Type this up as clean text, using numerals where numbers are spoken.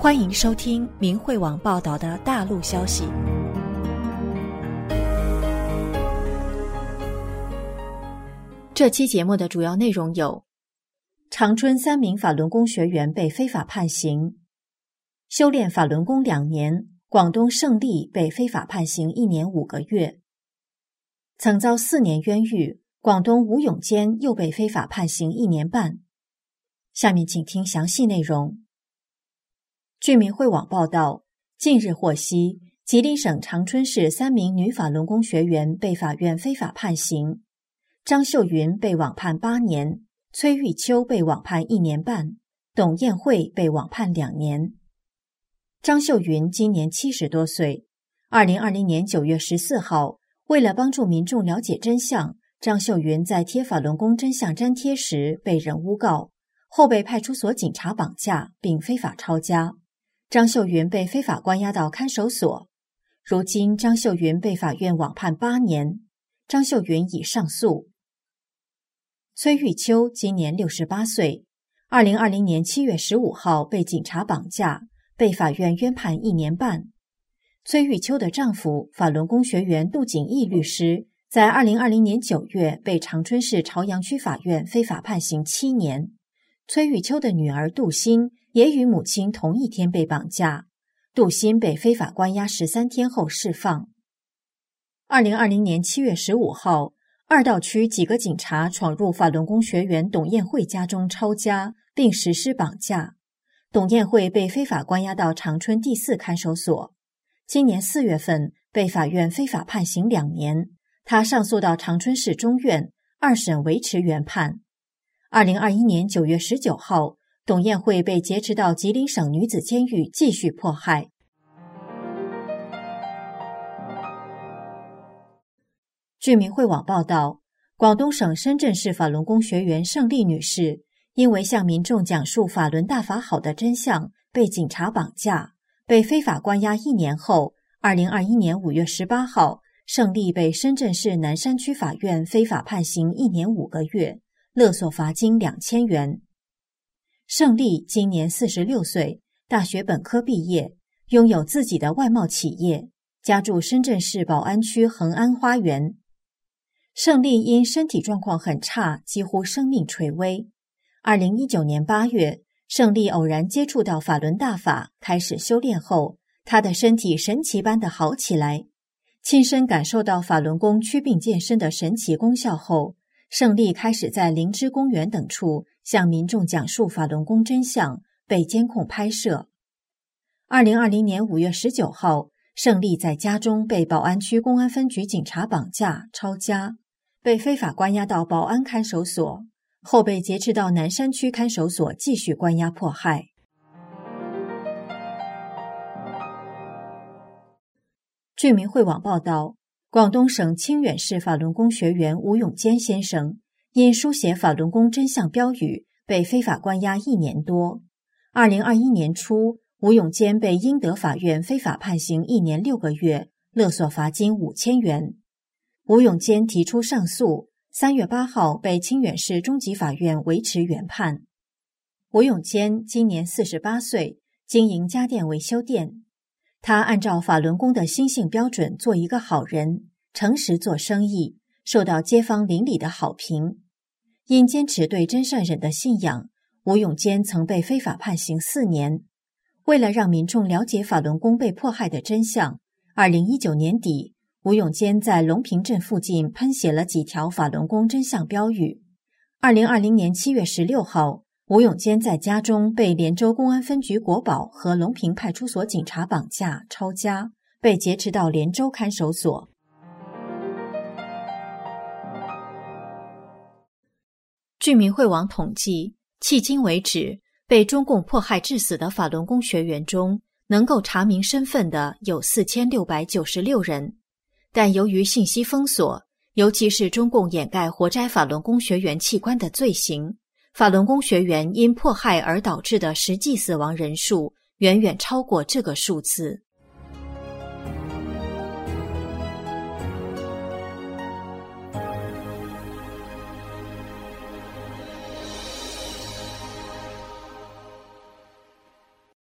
欢迎收听明慧网报道的大陆消息。这期节目的主要内容有：长春3名法轮功学员被非法判刑；修炼法轮功2年，广东胜利被非法判刑1年5个月；曾遭4年冤狱，广东吴永坚又被非法判刑1年半。下面请听详细内容。据明慧网报道，近日获悉，吉林省长春市3名女法轮功学员被法院非法判刑。张秀云被网判8年，崔玉秋被网判1年半，董艳慧被网判2年。张秀云今年70多岁，2020年9月14号，为了帮助民众了解真相，张秀云在贴法轮功真相粘贴时被人诬告，后被派出所警察绑架并非法抄家。张秀云被非法关押到看守所，如今张秀云被法院网判8年，张秀云已上诉。崔玉秋今年68岁，2020年7月15号被警察绑架，被法院冤判1年半。崔玉秋的丈夫法轮功学员杜景义律师在2020年9月被长春市朝阳区法院非法判刑7年。崔玉秋的女儿杜欣也与母亲同一天被绑架，杜欣被非法关押13天后释放。2020年7月15号，二道区几个警察闯入法轮功学员董艳慧家中抄家，并实施绑架。董艳慧被非法关押到长春第4看守所。今年4月份被法院非法判刑2年，她上诉到长春市中院，2审维持原判。2021年9月19号，董艳慧被劫持到吉林省女子监狱继续迫害。据明慧网报道，广东省深圳市法轮功学员胜利女士因为向民众讲述法轮大法好的真相，被警察绑架，被非法关押1年后，2021年5月18号，胜利被深圳市南山区法院非法判刑1年5个月，勒索罚金2000元。胜利今年46岁，大学本科毕业，拥有自己的外贸企业，家住深圳市宝安区恒安花园。胜利因身体状况很差，几乎生命垂危。2019年8月，胜利偶然接触到法轮大法，开始修炼后，他的身体神奇般的好起来。亲身感受到法轮功祛病健身的神奇功效后，胜利开始在灵芝公园等处向民众讲述法轮功真相，被监控拍摄。2020年5月19号，胜利在家中被宝安区公安分局警察绑架抄家，被非法关押到宝安看守所，后被劫持到南山区看守所继续关押迫害。据明慧网报道，广东省清远市法轮功学员吴永坚先生因书写法轮功真相标语被非法关押1年多。2021年初，吴永坚被英德法院非法判刑1年6个月，勒索罚金5000元。吴永坚提出上诉，3月8号被清远市中级法院维持原判。吴永坚今年48岁，经营家电维修店。他按照法轮功的心性标准做一个好人，诚实做生意，受到街坊邻里的好评。因坚持对真善忍的信仰，吴永坚曾被非法判刑4年。为了让民众了解法轮功被迫害的真相，2019年底，吴永坚在龙平镇附近喷写了几条法轮功真相标语。2020年7月16号，吴永坚在家中被连州公安分局国保和龙平派出所警察绑架抄家，被劫持到连州看守所。据明慧网统计，迄今为止，被中共迫害致死的法轮功学员中，能够查明身份的有4696人。但由于信息封锁，尤其是中共掩盖活摘法轮功学员器官的罪行，法轮功学员因迫害而导致的实际死亡人数远远超过这个数字。